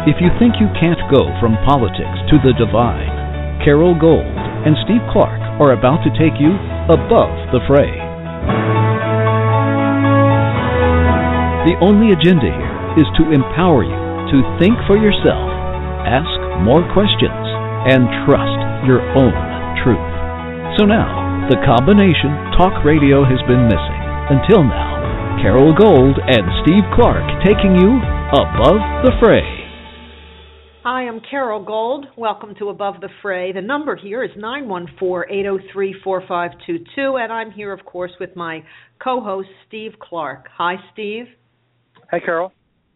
If you think you can't go from politics to the divine, Carol Gold and Steve Clark are about to take you above the fray. The only agenda here is to empower you to think for yourself, ask more questions, and trust your own truth. So now, the combination talk radio has been missing. Until now, Carol Gold and Steve Clark taking you above the fray. Hi, I'm Carol Gold. Welcome to Above the Fray. The number here is 914-803-4522, and I'm here, of course, with my co-host, Steve Clark. Hi, Steve. Hi, Carol.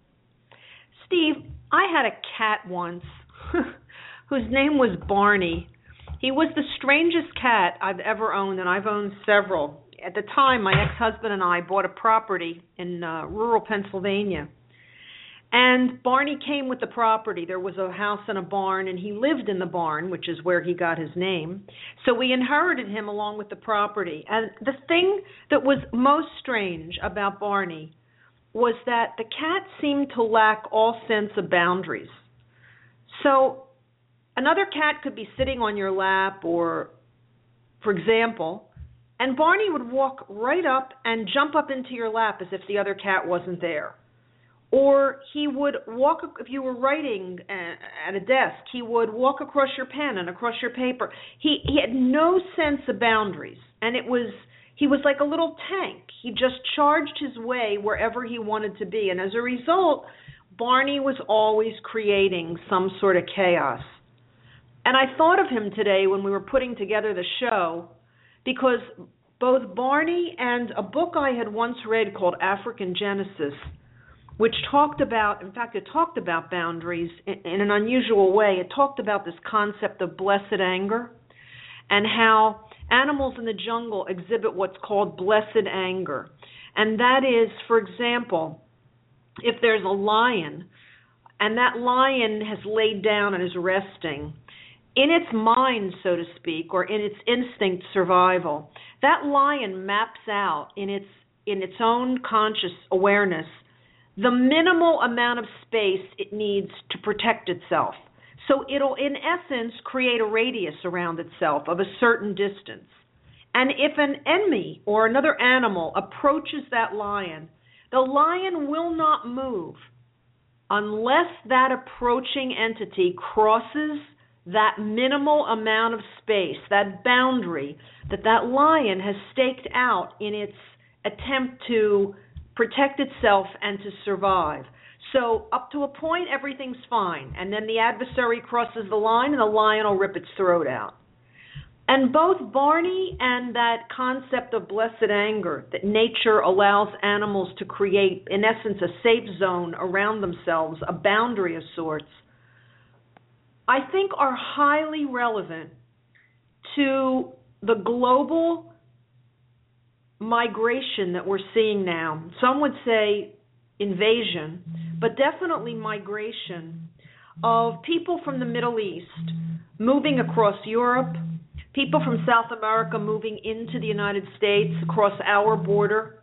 Steve, I had a cat once whose name was Barney. He was the strangest cat I've ever owned, and I've owned several. At the time, my ex-husband and I bought a property in rural Pennsylvania. And Barney came with the property. There was a house and a barn, and he lived in the barn, which is where he got his name. So we inherited him along with the property. And the thing that was most strange about Barney was that the cat seemed to lack all sense of boundaries. So another cat could be sitting on your lap or, for example, and Barney would walk right up and jump up into your lap as if the other cat wasn't there. Or he would walk, if you were writing at a desk, he would walk across your pen and across your paper. He had no sense of boundaries, and he was like a little tank. He just charged his way wherever he wanted to be, and as a result, Barney was always creating some sort of chaos. And I thought of him today when we were putting together the show, because both Barney and a book I had once read called African Genesis, which talked about boundaries in an unusual way. It talked about this concept of blessed anger and how animals in the jungle exhibit what's called blessed anger. And that is, for example, if there's a lion and that lion has laid down and is resting, in its mind, so to speak, or in its instinct survival, that lion maps out in its own conscious awareness the minimal amount of space it needs to protect itself. So it'll, in essence, create a radius around itself of a certain distance. And if an enemy or another animal approaches that lion, the lion will not move unless that approaching entity crosses that minimal amount of space, that boundary that lion has staked out in its attempt to protect itself and to survive. So up to a point, everything's fine. And then the adversary crosses the line and the lion will rip its throat out. And both Barney and that concept of blessed anger, that nature allows animals to create, in essence, a safe zone around themselves, a boundary of sorts, I think are highly relevant to the global migration that we're seeing now. Some would say invasion, but definitely migration of people from the Middle East moving across Europe, people from South America moving into the United States across our border,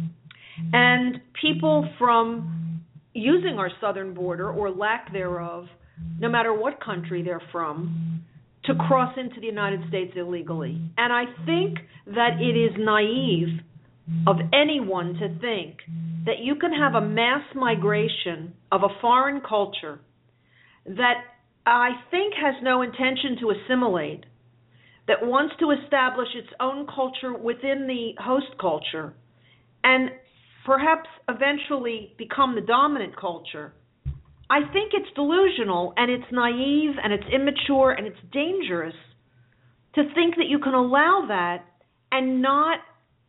and people from using our southern border or lack thereof, no matter what country they're from, to cross into the United States illegally. And I think that it is naive of anyone to think that you can have a mass migration of a foreign culture that I think has no intention to assimilate, that wants to establish its own culture within the host culture and perhaps eventually become the dominant culture. I think it's delusional, and it's naive, and it's immature, and it's dangerous to think that you can allow that and not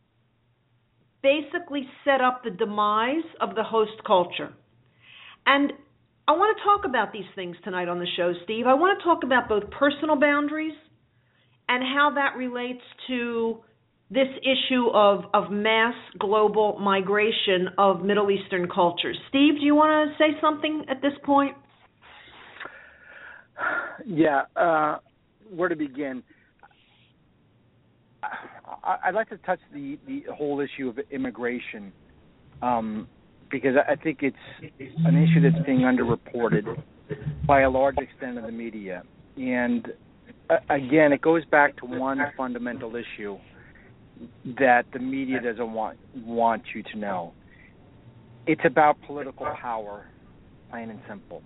basically set up the demise of the host culture. And I want to talk about these things tonight on the show, Steve. I want to talk about both personal boundaries and how that relates to this issue of mass global migration of Middle Eastern cultures. Steve, do you want to say something at this point? Yeah, where to begin? I'd like to touch the whole issue of immigration because I think it's an issue that's being underreported. by a large extent of the media. And again, it goes back to one fundamental issue that the media doesn't want you to know. It's about political power, plain and simple.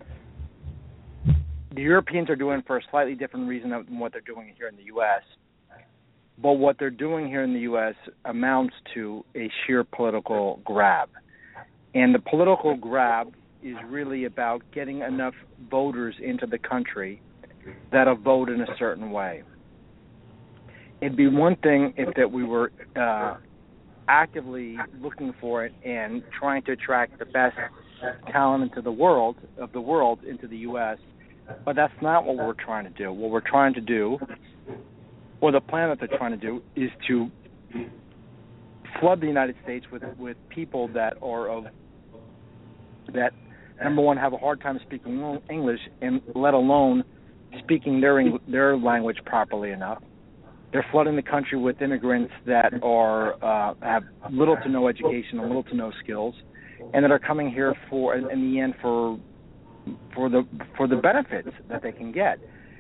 The Europeans are doing it for a slightly different reason than what they're doing here in the U.S., but what they're doing here in the U.S. amounts to a sheer political grab. And the political grab is really about getting enough voters into the country that'll vote in a certain way. It'd be one thing if that we were actively looking for it and trying to attract the best talent into the world into the U.S., but that's not what we're trying to do. What we're trying to do, or the plan that they're trying to do, is to flood the United States with people that number one, have a hard time speaking English, and let alone speaking their language properly enough. They're flooding the country with immigrants that have little to no education and little to no skills, and that are coming here in the end for the benefits that they can get.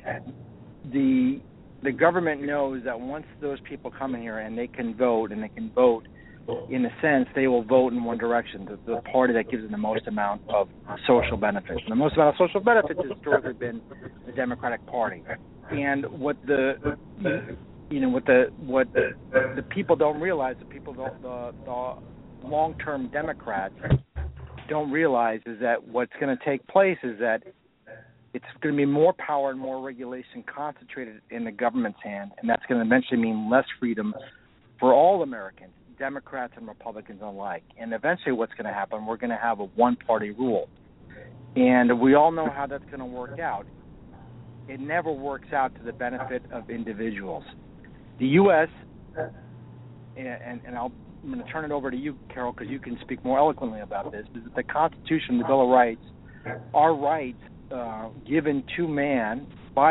The government knows that once those people come in here and they can vote, in a sense, they will vote in one direction, the party that gives them the most amount of social benefits. And the most amount of social benefits has historically been the Democratic Party. And what the people don't realize, the long-term Democrats don't realize, is that what's going to take place is that it's going to be more power and more regulation concentrated in the government's hand, and that's going to eventually mean less freedom for all Americans, Democrats and Republicans alike. And eventually what's going to happen, we're going to have a one-party rule. And we all know how that's going to work out. It never works out to the benefit of individuals. The U.S., and I'm going to turn it over to you, Carol, because you can speak more eloquently about this, is that the Constitution, the Bill of Rights, are rights given to man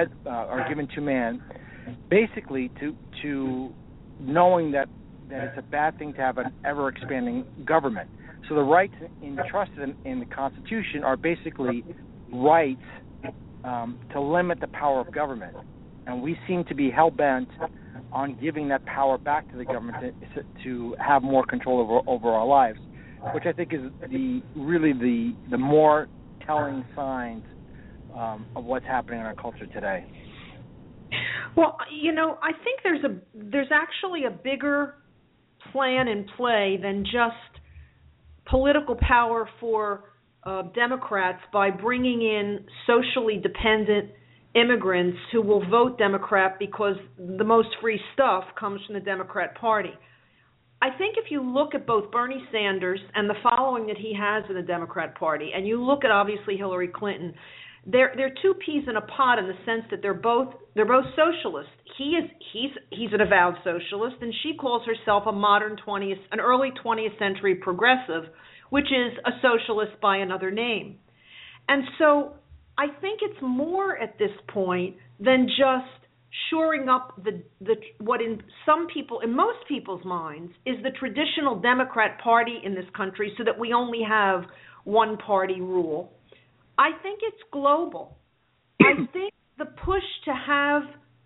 basically to knowing that it's a bad thing to have an ever-expanding government. So the rights entrusted in the Constitution are basically rights to limit the power of government. And we seem to be hell-bent on giving that power back to the government to have more control over our lives, which I think is the more telling signs of what's happening in our culture today. Well, I think there's actually a bigger plan in play than just political power for Democrats by bringing in socially dependent immigrants who will vote Democrat because the most free stuff comes from the Democrat Party. I think if you look at both Bernie Sanders and the following that he has in the Democrat Party, and you look at obviously Hillary Clinton, they're two peas in a pod in the sense that they're both socialists. He's an avowed socialist, and she calls herself an early 20th century progressive, which is a socialist by another name. And so I think it's more at this point than just shoring up what in most people's minds is the traditional Democrat Party in this country, so that we only have one party rule. I think it's global. I think the push to have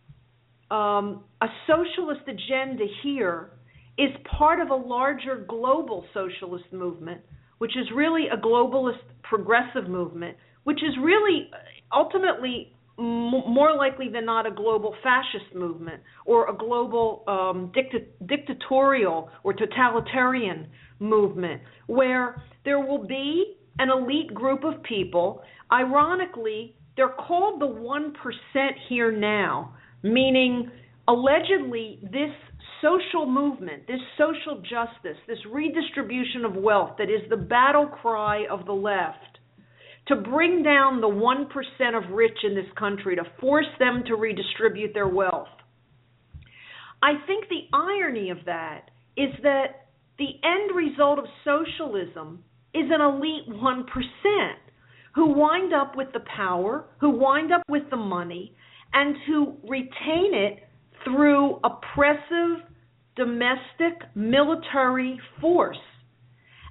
a socialist agenda here is part of a larger global socialist movement, which is really a globalist progressive movement, which is really ultimately more likely than not a global fascist movement or a global dictatorial or totalitarian movement, where there will be an elite group of people. Ironically, they're called the 1% here now, meaning allegedly this social movement, this social justice, this redistribution of wealth that is the battle cry of the left, to bring down the 1% of rich in this country, to force them to redistribute their wealth. I think the irony of that is that the end result of socialism is an elite 1% who wind up with the power, who wind up with the money, and who retain it through oppressive domestic military force.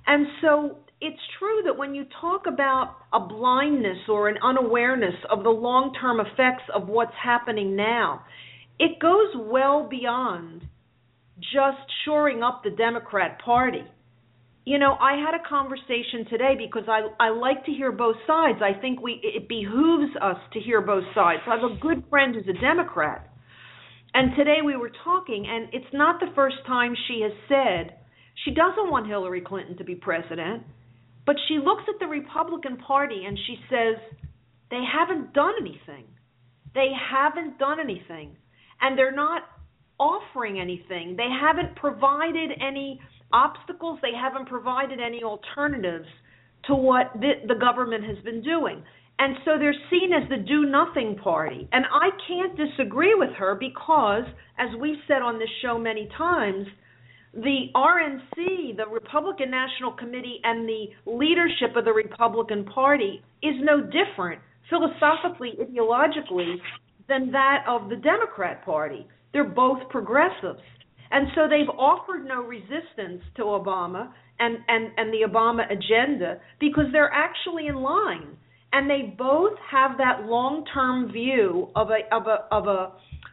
And so it's true that when you talk about a blindness or an unawareness of the long-term effects of what's happening now, it goes well beyond just shoring up the Democrat Party. You know, I had a conversation today because I like to hear both sides. I think it behooves us to hear both sides. So I have a good friend who's a Democrat. And today we were talking, and it's not the first time she has said she doesn't want Hillary Clinton to be president, but she looks at the Republican Party and she says, they haven't done anything. They haven't done anything. And they're not offering anything. They haven't provided any obstacles. They haven't provided any alternatives to what the government has been doing. And so they're seen as the do-nothing party. And I can't disagree with her because, as we've said on this show many times, the RNC, the Republican National Committee, and the leadership of the Republican Party is no different, philosophically, ideologically, than that of the Democrat Party. They're both progressives. And so they've offered no resistance to Obama and the Obama agenda because they're actually in line. And they both have that long-term view of a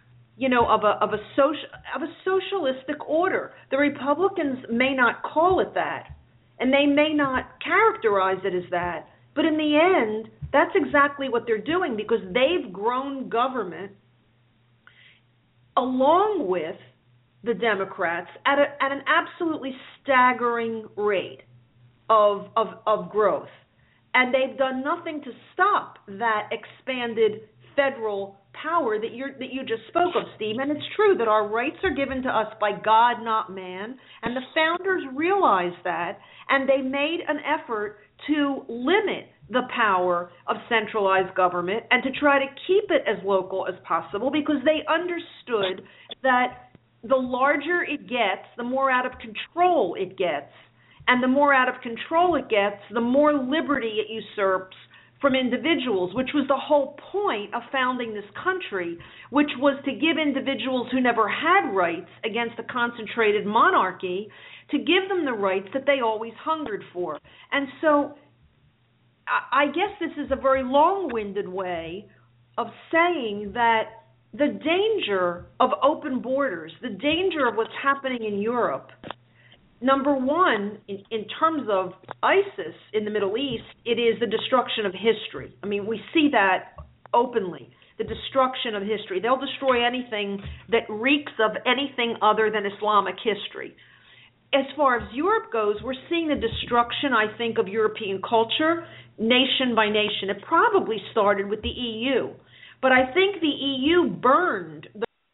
socialistic order. The Republicans may not call it that, and they may not characterize it as that, but in the end, that's exactly what they're doing because they've grown government along with the Democrats at an absolutely staggering rate of growth. And they've done nothing to stop that expanded federal power that you just spoke of, Steve. And it's true that our rights are given to us by God, not man. And the founders realized that, and they made an effort to limit the power of centralized government and to try to keep it as local as possible because they understood that the larger it gets, the more out of control it gets. And the more out of control it gets, the more liberty it usurps from individuals, which was the whole point of founding this country, which was to give individuals who never had rights against a concentrated monarchy, to give them the rights that they always hungered for. And so I guess this is a very long-winded way of saying that the danger of open borders, the danger of what's happening in Europe, number one, in terms of ISIS in the Middle East, it is the destruction of history. I mean, we see that openly, the destruction of history. They'll destroy anything that reeks of anything other than Islamic history. As far as Europe goes, we're seeing the destruction, I think, of European culture, nation by nation. It probably started with the EU. But I think the EU burned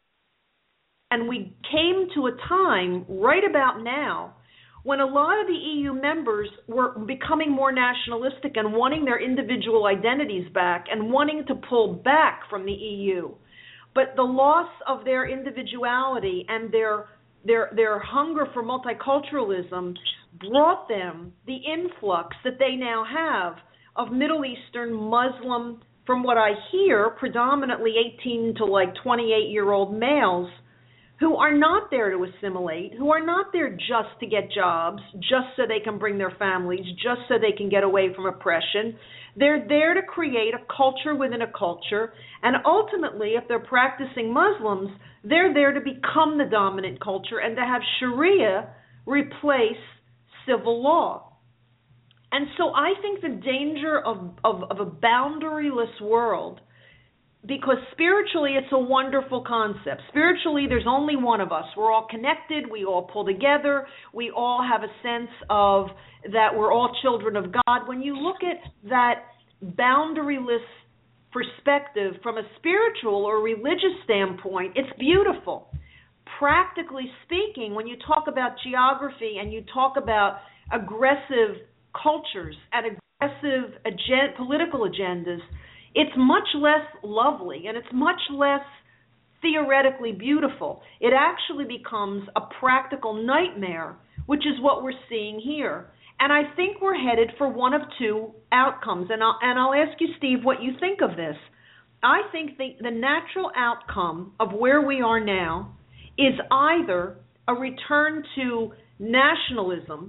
and we came to a time right about now when a lot of the EU members were becoming more nationalistic and wanting their individual identities back and wanting to pull back from the EU. But the loss of their individuality and their hunger for multiculturalism brought them the influx that they now have of Middle Eastern, Muslim, from what I hear, predominantly 18 to 28-year-old males who are not there to assimilate, who are not there just to get jobs, just so they can bring their families, just so they can get away from oppression. They're there to create a culture within a culture, and ultimately, if they're practicing Muslims, they're there to become the dominant culture and to have Sharia replace civil law. And so I think the danger of a boundaryless world, because spiritually it's a wonderful concept. Spiritually, there's only one of us. We're all connected. We all pull together. We all have a sense of that we're all children of God. When you look at that boundaryless perspective from a spiritual or religious standpoint, it's beautiful. Practically speaking, when you talk about geography and you talk about aggressive cultures and aggressive political agendas, it's much less lovely and it's much less theoretically beautiful. It actually becomes a practical nightmare, which is what we're seeing here. And I think we're headed for one of two outcomes. And I'll ask you, Steve, what you think of this. I think the natural outcome of where we are now is either a return to nationalism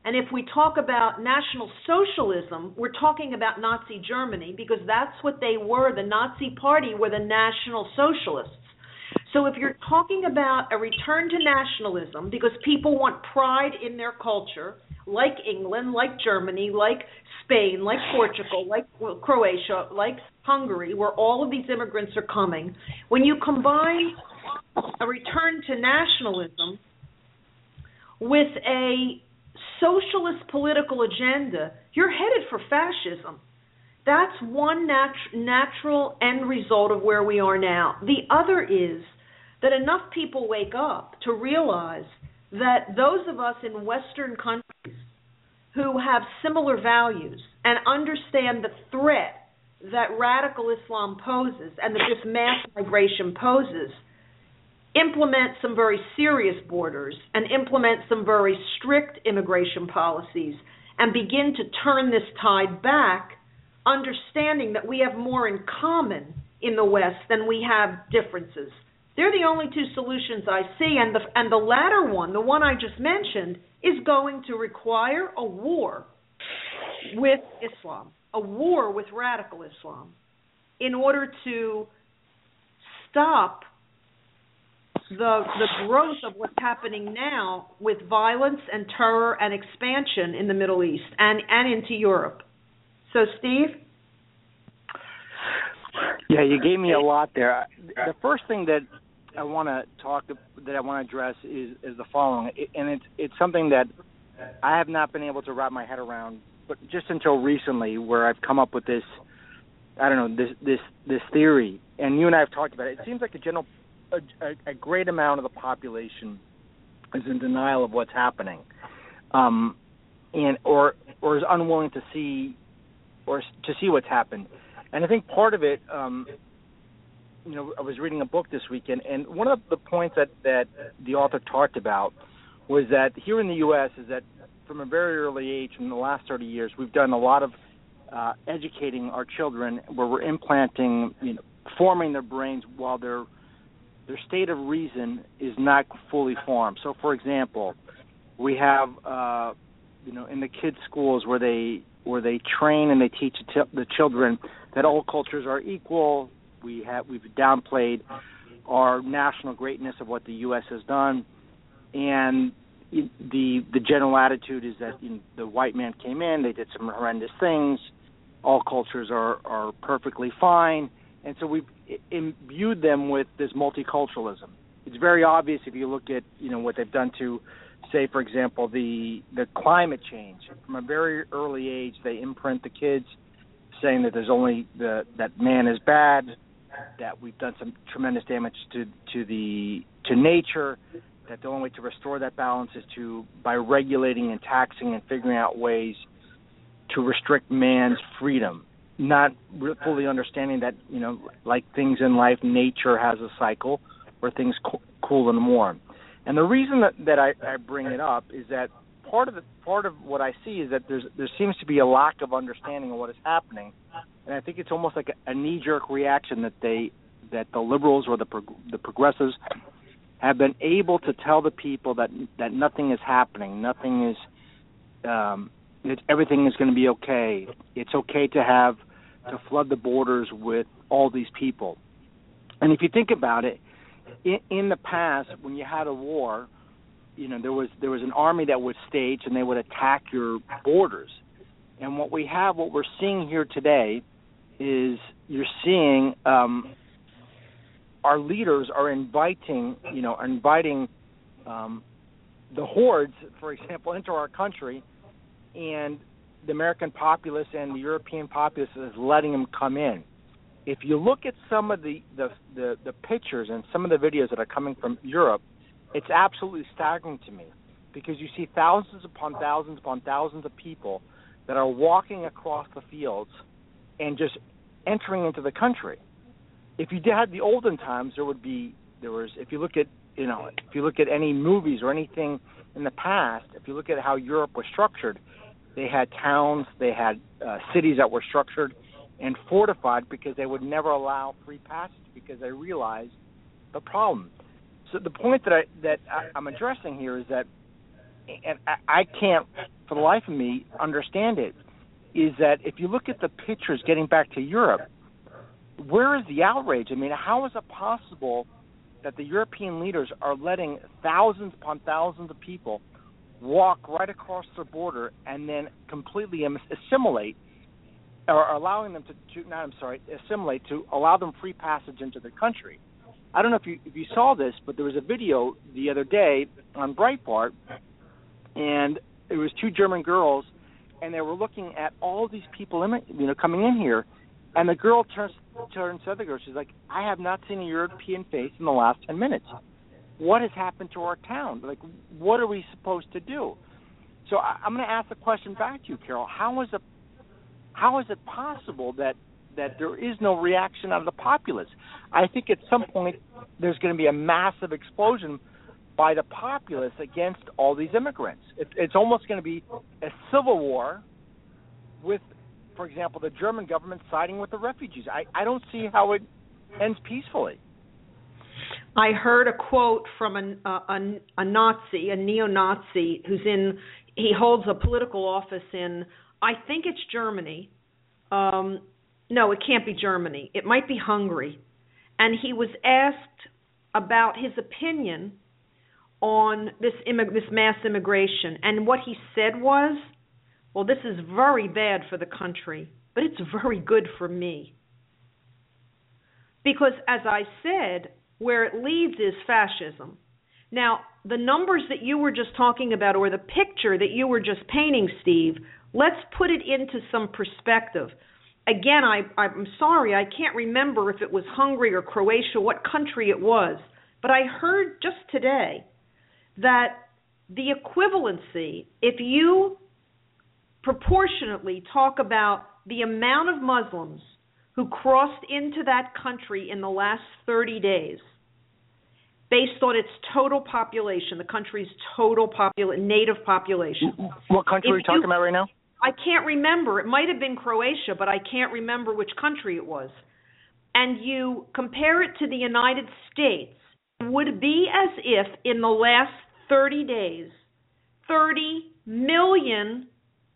And if we talk about National Socialism, we're talking about Nazi Germany, because that's what they were. The Nazi Party were the National Socialists. So if you're talking about a return to nationalism, because people want pride in their culture, like England, like Germany, like Spain, like Portugal, like Croatia, like Hungary, where all of these immigrants are coming, when you combine a return to nationalism with a socialist political agenda, you're headed for fascism. That's one natural end result of where we are now. The other is that enough people wake up to realize that those of us in Western countries who have similar values and understand the threat that radical Islam poses and that this mass migration poses, implement some very serious borders and implement some very strict immigration policies and begin to turn this tide back, understanding that we have more in common in the West than we have differences. They're the only two solutions I see, and the latter one, the one I just mentioned, is going to require a war with Islam, a war with radical Islam, in order to stop the growth of what's happening now with violence and terror and expansion in the Middle East and into Europe. So, Steve? Yeah, you gave me a lot there. The first thing that I want to address is the following, and it's something that I have not been able to wrap my head around, but just until recently, where I've come up with this, I don't know, this theory, and you and I have talked about it. It seems like a great amount of the population is in denial of what's happening, or is unwilling to see what's happened. And I think part of it, I was reading a book this weekend, and one of the points that the author talked about was that here in the U.S. is that from a very early age, in the last 30 years, we've done a lot of educating our children, where we're implanting, forming their brains while their state of reason is not fully formed. So, for example, we have, in the kids' schools where they train and they teach the children that all cultures are equal. We've downplayed our national greatness of what the U.S. has done, and the general attitude is that the white man came in, they did some horrendous things. All cultures are perfectly fine, and so we've imbued them with this multiculturalism. It's very obvious if you look at what they've done to, say, for example, the climate change. From a very early age, they imprint the kids saying that there's only that man is bad, that we've done some tremendous damage to nature, that the only way to restore that balance is by regulating and taxing and figuring out ways to restrict man's freedom, not fully understanding that, like things in life, nature has a cycle where things cool and warm. And the reason that I bring it up is that part of what I see is that there seems to be a lack of understanding of what is happening, and I think it's almost like a knee-jerk reaction that the liberals or the progressives have been able to tell the people that nothing is happening, nothing is, everything is going to be okay. It's okay to flood the borders with all these people. And if you think about it, in the past, when you had a war, there was an army that would stage and they would attack your borders. And what we're seeing here today is you're seeing our leaders are inviting the hordes, for example, into our country, and the American populace and the European populace is letting them come in. If you look at some of the pictures and some of the videos that are coming from Europe, it's absolutely staggering to me, because you see thousands upon thousands of people that are walking across the fields and just entering into the country. If you had the olden times, if you look at any movies or anything in the past, if you look at how Europe was structured, they had towns, they had cities that were structured and fortified because they would never allow free passage, because they realized the problem. So the point that I'm addressing here is that, and I can't for the life of me, understand it, is that if you look at the pictures getting back to Europe, where is the outrage? I mean, how is it possible that the European leaders are letting thousands upon thousands of people walk right across their border and then completely assimilate, or allowing them assimilate to allow them free passage into their country? I don't know if you saw this, but there was a video the other day on Breitbart, and it was two German girls, and they were looking at all these people, coming in here, and the girl turns to the other girl. She's like, "I have not seen a European face in the last 10 minutes. What has happened to our town? Like, what are we supposed to do?" So I'm going to ask the question back to you, Carol. How is it possible that there is no reaction out of the populace? I think at some point there's going to be a massive explosion by the populace against all these immigrants. It's almost going to be a civil war with, for example, the German government siding with the refugees. I don't see how it ends peacefully. I heard a quote from a Nazi, a neo-Nazi, he holds a political office in, I think it's Germany. No, it can't be Germany. It might be Hungary. And he was asked about his opinion on this mass immigration. And what he said was, well, this is very bad for the country, but it's very good for me. Because, as I said, where it leads is fascism. Now, the numbers that you were just talking about, or the picture that you were just painting, Steve, let's put it into some perspective. Again, I'm sorry, I can't remember if it was Hungary or Croatia, what country it was, but I heard just today that the equivalency, if you proportionately talk about the amount of Muslims who crossed into that country in the last 30 days, based on its total population, the country's total native population. What country are we talking about right now? I can't remember. It might have been Croatia, but I can't remember which country it was. And you compare it to the United States, it would be as if in the last 30 days, 30 million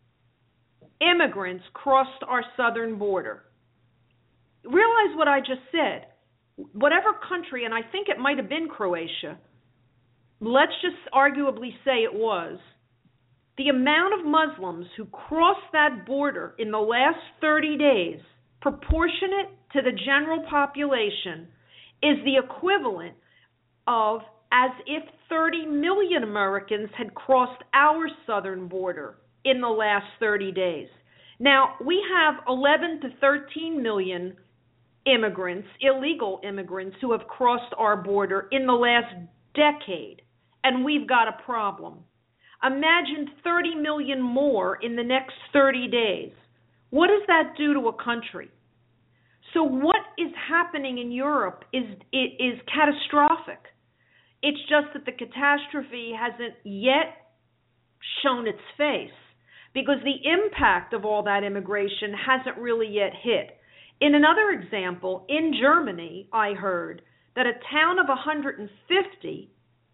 immigrants crossed our southern border. Realize what I just said. Whatever country, and I think it might have been Croatia, let's just arguably say it was, the amount of Muslims who crossed that border in the last 30 days, proportionate to the general population, is the equivalent of as if 30 million Americans had crossed our southern border in the last 30 days. Now, we have 11 to 13 million immigrants, illegal immigrants, who have crossed our border in the last decade, and we've got a problem. Imagine 30 million more in the next 30 days. What does that do to a country? So what is happening in Europe is catastrophic. It's just that the catastrophe hasn't yet shown its face, because the impact of all that immigration hasn't really yet hit. In another example, in Germany, I heard that a town of 150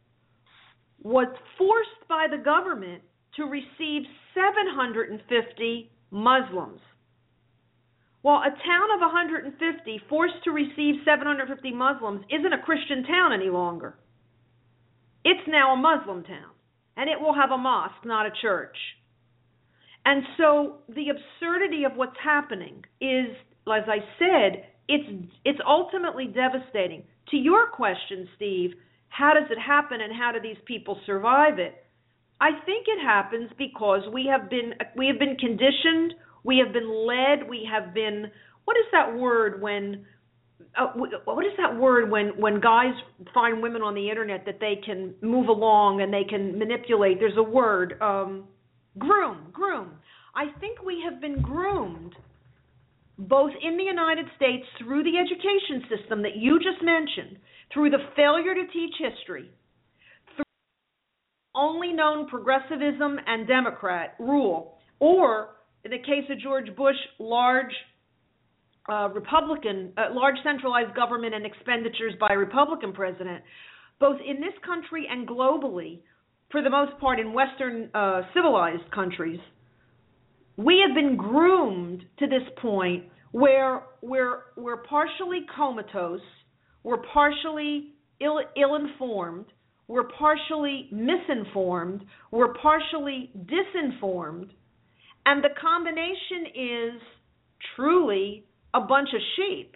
was forced by the government to receive 750 Muslims. Well, a town of 150 forced to receive 750 Muslims isn't a Christian town any longer. It's now a Muslim town, and it will have a mosque, not a church. And so the absurdity of what's happening is, as I said, it's ultimately devastating. To your question, Steve, how does it happen and how do these people survive it? I think it happens because we have been conditioned, we have been led, we have been, what is that word when guys find women on the internet that they can move along and they can manipulate? There's a word, groom. I think we have been groomed both in the United States through the education system that you just mentioned, through the failure to teach history, through only known progressivism and Democrat rule, or in the case of George Bush, large centralized government and expenditures by a Republican president. Both in this country and globally, for the most part, in Western civilized countries, we have been groomed to this point where we're partially comatose, we're partially ill-informed, we're partially misinformed, we're partially disinformed, and the combination is truly a bunch of sheep.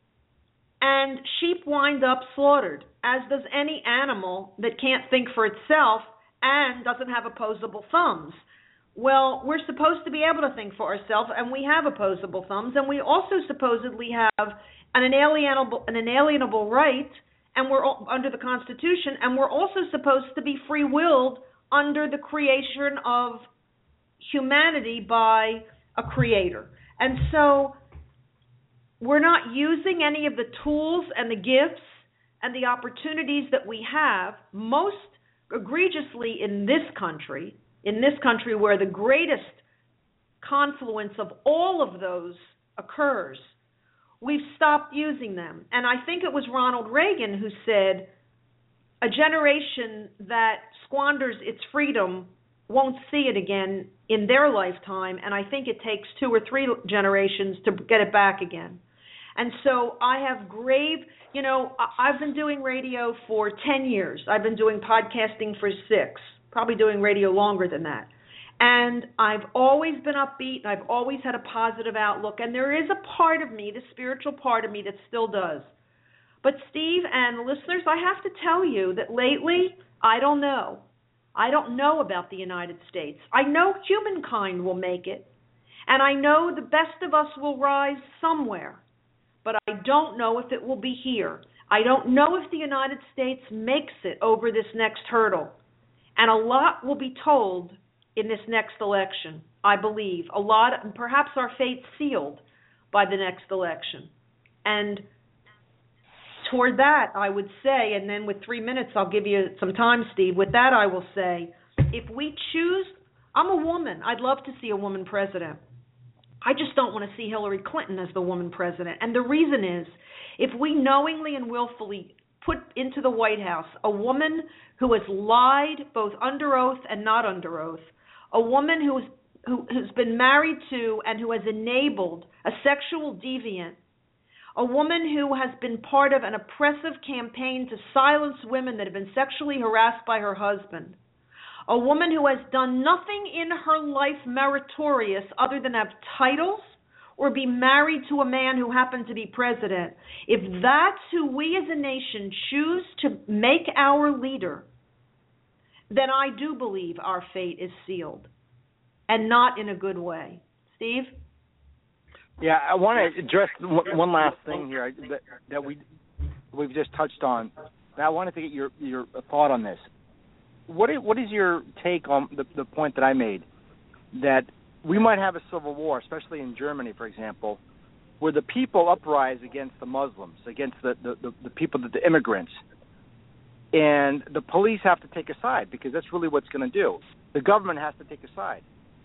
And sheep wind up slaughtered, as does any animal that can't think for itself and doesn't have opposable thumbs. Well, we're supposed to be able to think for ourselves, and we have opposable thumbs, and we also supposedly have an inalienable right, and we're under the Constitution, and we're also supposed to be free-willed under the creation of humanity by a creator. And so we're not using any of the tools and the gifts and the opportunities that we have, most egregiously in this country where the greatest confluence of all of those occurs. We've stopped using them. And I think it was Ronald Reagan who said, a generation that squanders its freedom won't see it again in their lifetime, and I think it takes 2 or 3 generations to get it back again. And so I have I've been doing radio for 10 years. I've been doing podcasting for 6, probably doing radio longer than that. And I've always been upbeat, and I've always had a positive outlook, and there is a part of me, the spiritual part of me, that still does. But Steve and listeners, I have to tell you that lately, I don't know. I don't know about the United States. I know humankind will make it, and I know the best of us will rise somewhere, but I don't know if it will be here. I don't know if the United States makes it over this next hurdle, and a lot will be told in this next election, I believe. A lot, perhaps our fate's sealed by the next election. And toward that, I would say, and then with 3 minutes, I'll give you some time, Steve. With that, I will say, if we choose, I'm a woman. I'd love to see a woman president. I just don't want to see Hillary Clinton as the woman president. And the reason is, if we knowingly and willfully put into the White House a woman who has lied both under oath and not under oath, a woman who's been married to and who has enabled a sexual deviant, a woman who has been part of an oppressive campaign to silence women that have been sexually harassed by her husband, a woman who has done nothing in her life meritorious other than have titles or be married to a man who happened to be president. If that's who we as a nation choose to make our leader, then I do believe our fate is sealed, and not in a good way. Steve? Yeah, I want to address one last thing here that we've just touched on. Now, I wanted to get your thought on this. What is your take on the point that I made, that we might have a civil war, especially in Germany, for example, where the people uprise against the Muslims, against the people, the immigrants, and the police have to take a side, because that's really what's going to do. The government has to take a side.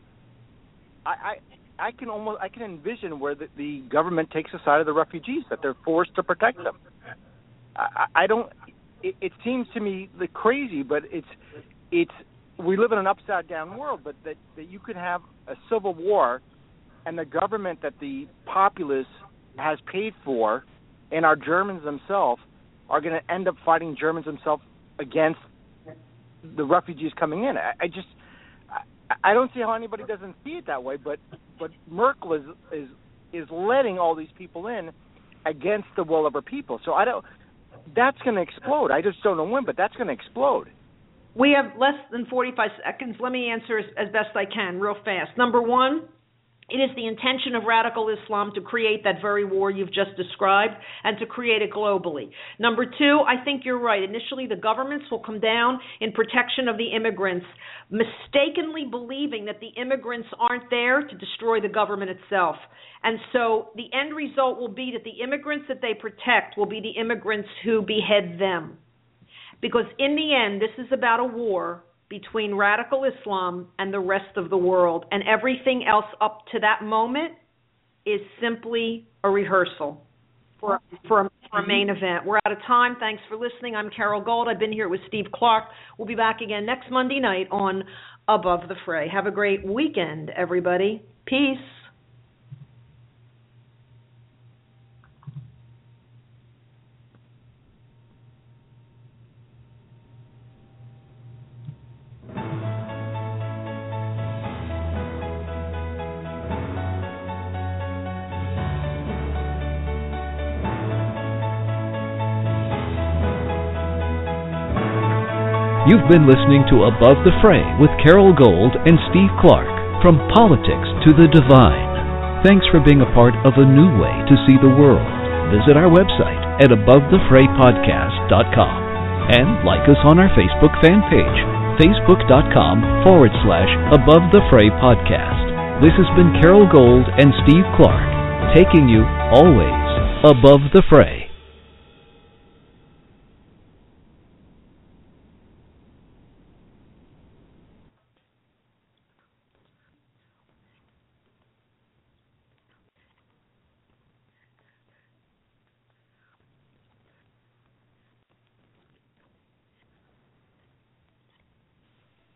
I can envision where the government takes the side of the refugees, that they're forced to protect them. I don't. It seems to me crazy, but it's we live in an upside down world. But that you could have a civil war, and the government that the populace has paid for, and our Germans themselves are going to end up fighting Germans themselves against the refugees coming in. I don't see how anybody doesn't see it that way, but Merkel is letting all these people in against the will of her people. So that's going to explode. I just don't know when, but that's going to explode. We have less than 45 seconds. Let me answer as best I can, real fast. Number one, it is the intention of radical Islam to create that very war you've just described and to create it globally. Number two, I think you're right. Initially, the governments will come down in protection of the immigrants, mistakenly believing that the immigrants aren't there to destroy the government itself. And so the end result will be that the immigrants that they protect will be the immigrants who behead them. Because in the end, this is about a war between radical Islam and the rest of the world. And everything else up to that moment is simply a rehearsal. for a main event. We're out of time. Thanks for listening. I'm Carol Gold. I've been here with Steve Clark. We'll be back again next Monday night on Above the Fray. Have a great weekend, everybody. Peace. You've been listening to Above the Fray with Carol Gold and Steve Clark, from politics to the divine. Thanks for being a part of a new way to see the world. Visit our website at AboveTheFrayPodcast.com and like us on our Facebook fan page, Facebook.com/AboveTheFrayPodcast. This has been Carol Gold and Steve Clark, taking you always above the fray.